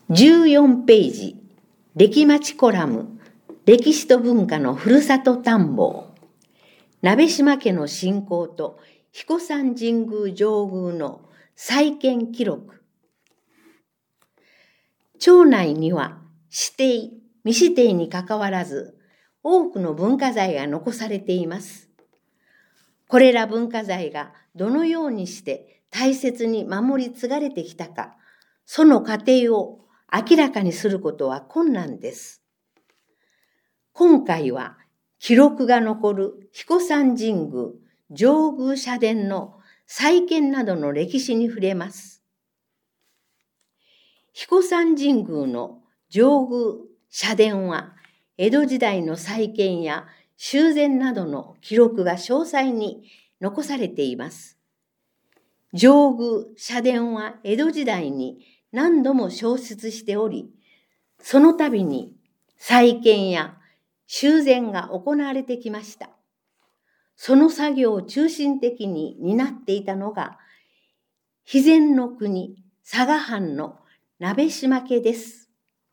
14ページ、歴町コラム、歴史と文化のふるさと探訪。鍋島家の信仰と彦山神宮上宮の再建記録。町内には指定、未指定にかかわらず、多くの文化財が残されています。これら文化財がどのようにして大切に守り継がれてきたか、その過程を明らかにすることは困難です。今回は記録が残る彦山神宮上宮社殿の再建などの歴史に触れます。彦山神宮の上宮社殿は江戸時代の再建や修繕などの記録が詳細に残されています。上宮社殿は江戸時代に何度も焼失しており、その度に再建や修繕が行われてきました。その作業を中心的に担っていたのが、肥前の国佐賀藩の鍋島家です。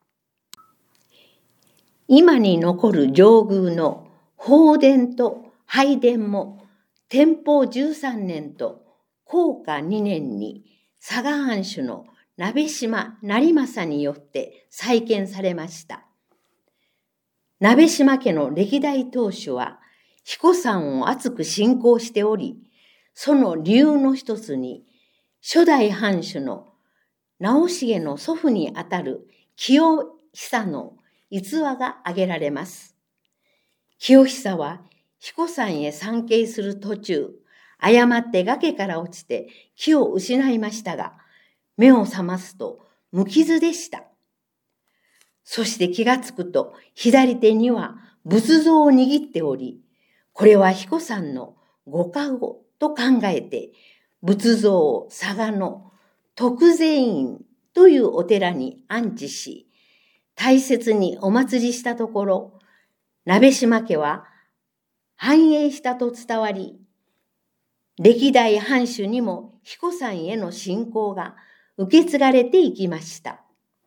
今に残る上宮の宝殿と拝殿も天保13年と弘化2年に佐賀藩主の鍋島成政によって再建されました。鍋島家の歴代当主は彦山を厚く信仰しており、その理由の一つに初代藩主の直重の祖父にあたる清久の逸話が挙げられます。清久は彦山へ参詣する途中、誤って崖から落ちて気を失いましたが、目を覚ますと無傷でした。そして気がつくと左手には仏像を握っており、これは彦山のご加護と考えて、仏像を佐賀の徳善院というお寺に安置し、大切にお祭りしたところ、鍋島家は繁栄したと伝わり、歴代藩主にも彦山への信仰が受け継がれていきました。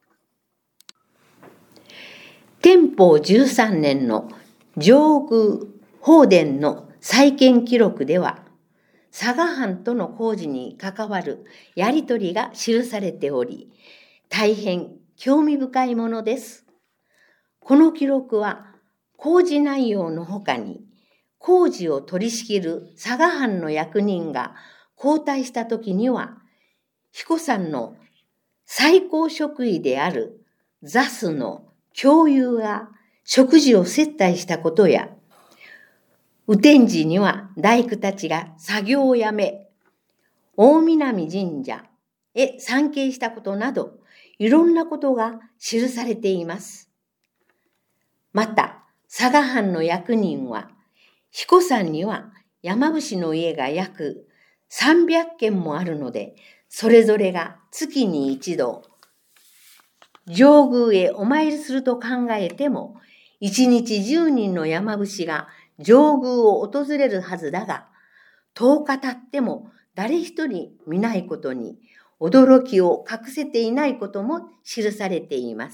天保13年の上宮宝殿の再建記録では、佐賀藩との工事に関わるやりとりが記されており、大変興味深いものです。この記録は工事内容のほかに、工事を取り仕切る佐賀藩の役人が交代したときには、彦山の最高職位である座主の教友が食事を接待したことや、雨天時には大工たちが作業をやめ、大南神社へ参詣したことなど、いろんなことが記されています。また、佐賀藩の役人は、彦山には山伏の家が約300軒もあるので、それぞれが月に一度、上宮へお参りすると考えても、1日10人の山伏が上宮を訪れるはずだが、10日経っても誰一人見ないことに、驚きを隠せていないことも記されています。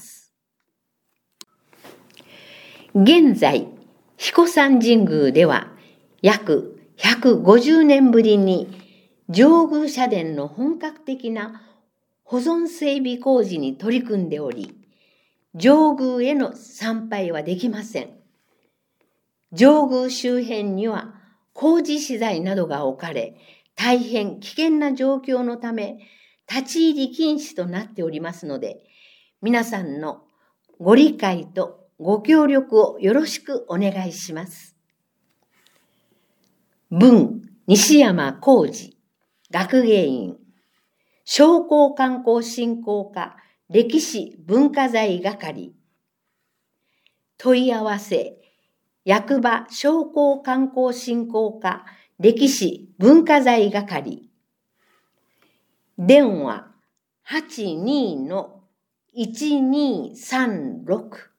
現在、彦山神宮では約150年ぶりに上宮社殿の本格的な保存整備工事に取り組んでおり、上宮への参拝はできません。上宮周辺には工事資材などが置かれ、大変危険な状況のため、立ち入り禁止となっておりますので、皆さんのご理解とご協力をよろしくお願いします。文、西山浩二、学芸員、商工観光振興課歴史文化財係。問い合わせ、役場商工観光振興課歴史文化財係。電話 82-1236